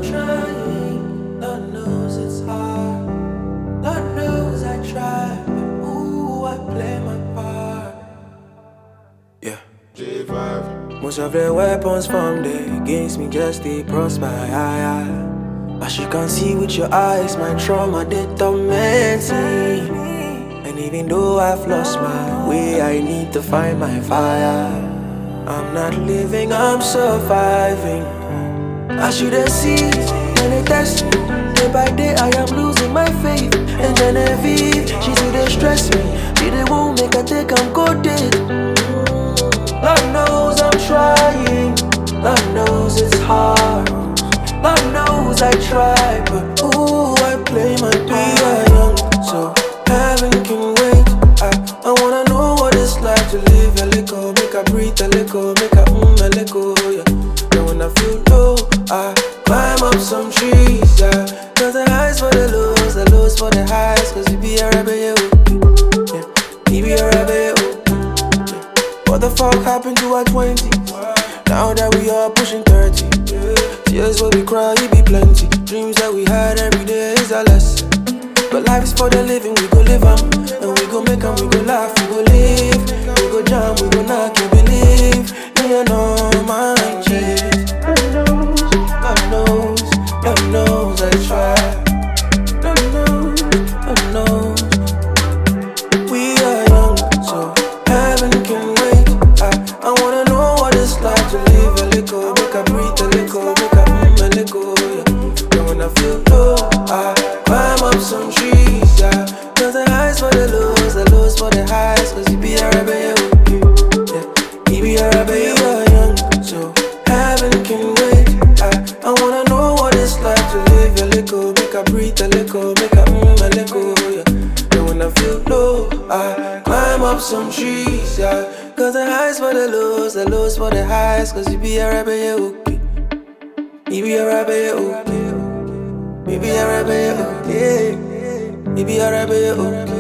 trying. Lord knows it's hard. Lord knows I try. But ooh, I play my part. Yeah. J5. Most of the weapons formed against me just they prosper. As you can see with your eyes, my trauma they torment me. And even though I've lost my way, I need to find my fire. I'm not living, I'm surviving. As you they see, when they test me, day by day I am losing my faith. And Genevieve, she see they stress me. She they won't make a take, I'm coded. Lord knows I'm trying. Lord knows it's hard. Lord knows I try, but ooh, I play my part. Young, so heaven can wait. I wanna know what it's like to live a little, make a breathe a little, make a little, yeah. And when I feel low, I climb up some trees, yeah. Cause the highs for the lows for the highs. Cause you be a rebel, yeah. You be a rebel, yeah. What the fuck happened to our 20s? Now that we are pushing 30, tears where we cry, it be plenty. Dreams that we had every day is a lesson. But life is for the living, we go live 'em. And we go make 'em, we go laugh, we go live. We go jam, we go knock, you believe. Me and all my cheese. God knows, God knows I try. God knows, God knows. We are young, so heaven can wait. I wanna know what it's like to live a little, make a breathe a little, make a little, yeah. And when I feel low, I climb up some trees, yeah. Cause the highs for the lows for the highs. Cause you be a rebel, yeah. You be a rebel, you're young, so heaven can wait. I wanna know what it's like to live a little, make a breathe a little, make a little, yeah. And when I feel low, I climb up some trees, yeah. Cause the highs for the lows for the highs. Cause you be a rebel, okay. You be a rebel, okay. You be a rebel, okay. You be a rebel, okay.